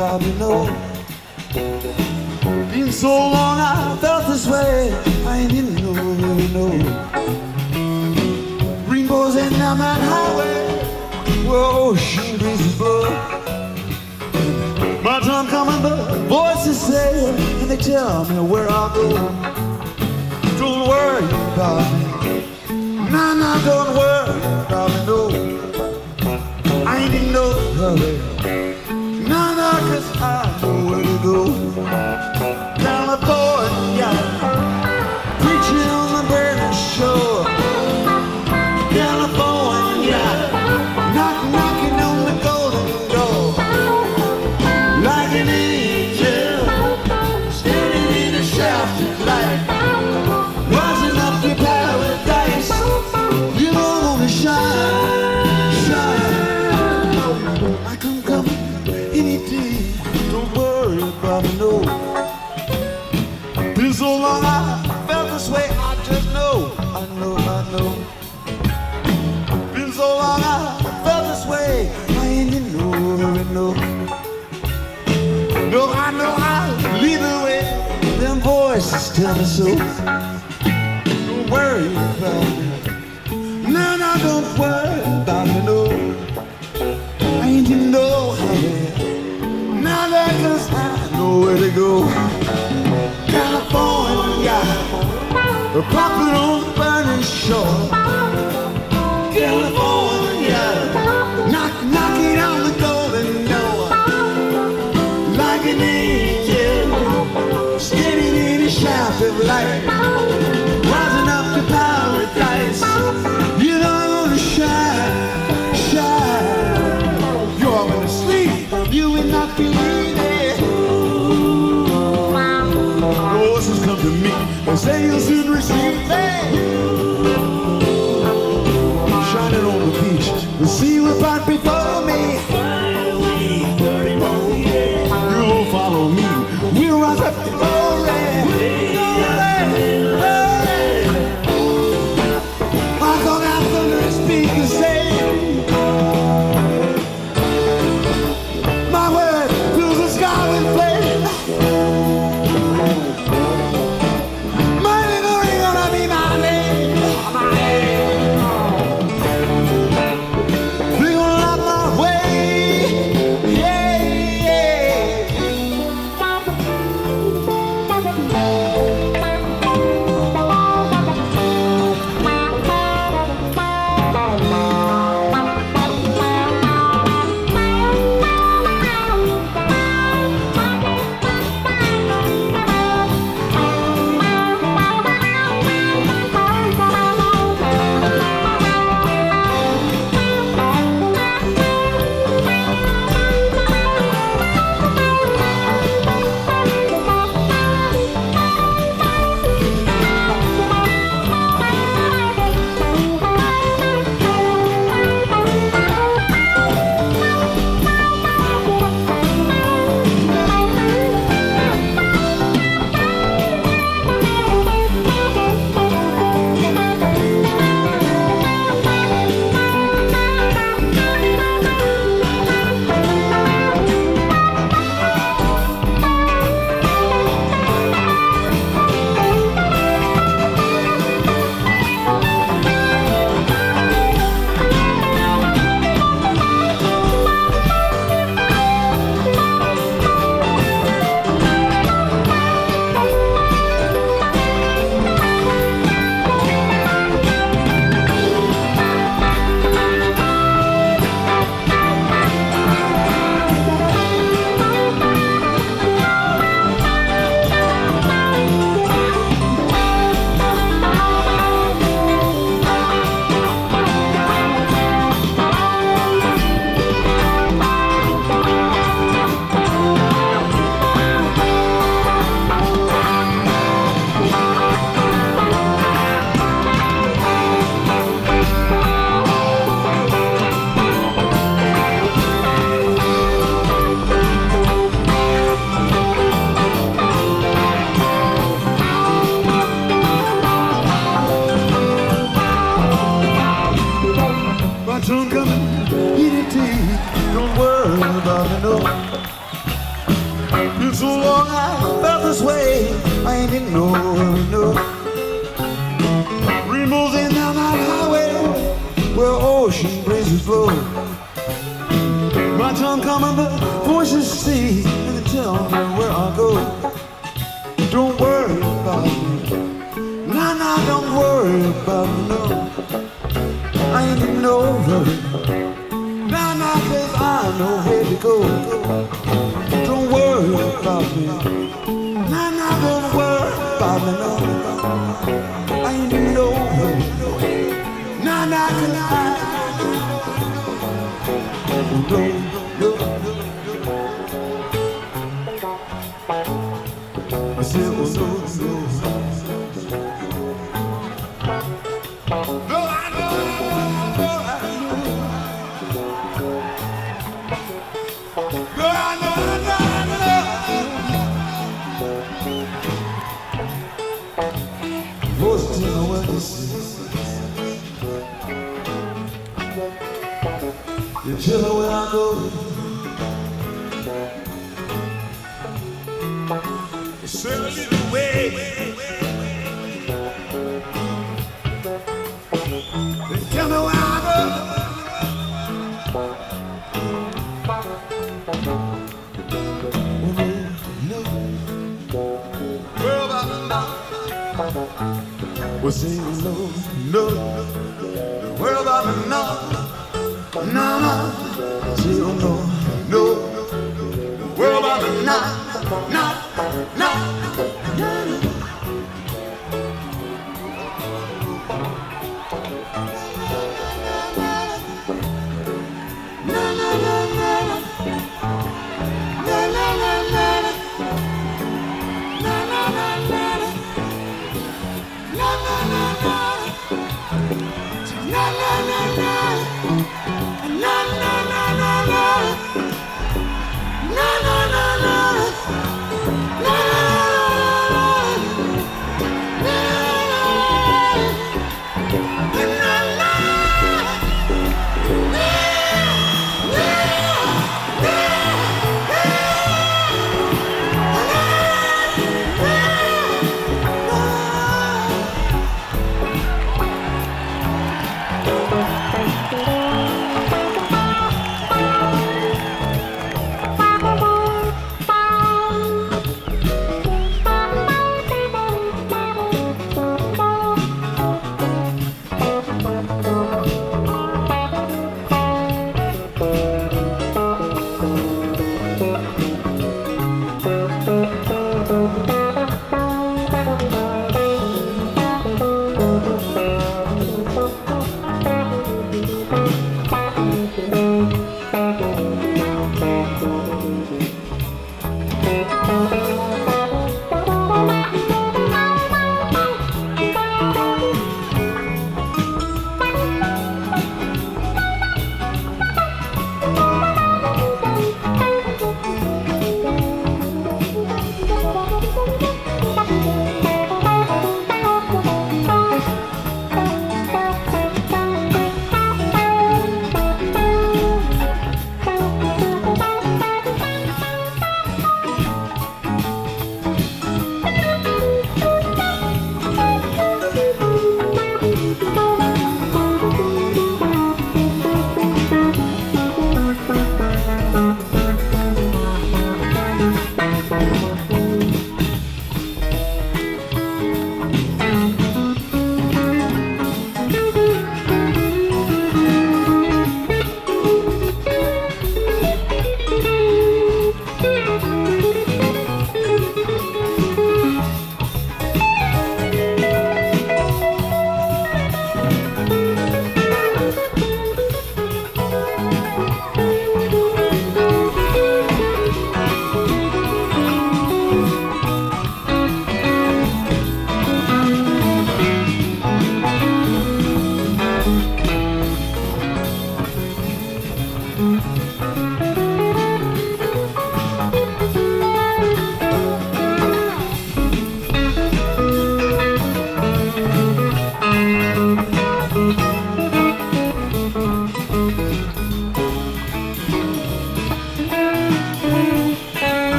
about you know. Been so long I felt this way. I didn't know. Rainbows and down that highway where ocean breezes blow. My drum coming, but voices say, and they tell me where I'll go. Don't worry about me. No, don't worry about me, no. I ain't in no hurry. No, 'cause I know where to go. California, preaching on the burning shore. California, knocking on the golden door. Like an angel, standing in a shaft of light, rising up to paradise. You don't wanna shine. I can come any day. Don't worry about me, no. Been so long I felt this way. I just know. Been so long I felt this way. I ain't in no hurry, no. No, I know I'll lead the way. Them voices tell me so. Don't worry about me. No, don't worry about me, no. I ain't in no hurry. Now that 'cause I know where to go. California, popping on the burning shore. California, knocking on the golden door. Like an angel, standing in a shaft of light, rising up to paradise. You don't wanna shine. You're gonna sleep, you will not believe it. Voices come to me and say you'll soon receive it. Shining on the beach, the sea will part before me. You will follow me, we'll rise up to glory. I gonna have thunder and speak and say, my word fills the sky with flame. My little ring gonna be my name. They gonna light my Been so long I felt this way. I ain't in no hurry, no. Removing down that highway where ocean breezes flow. My tongue coming, but voices see and they tell me where I go. Don't worry about me. Nah, nah, don't worry about me, no. I ain't in no hurry. Nah, nah, 'cause I know where to go. Don't worry about me. Nah, nah, don't worry about me, no. I ain't in no hurry. Nah, nah, 'cause I I said, oh, no, no. No, I know, I know. No, I know, I know. Voice tell me what this is. You tell me where I go. You send me the way. You tell me where I go. No, where about now? We'll say no, no. Where about now? No, no. Say no, no. Where about now? No, no.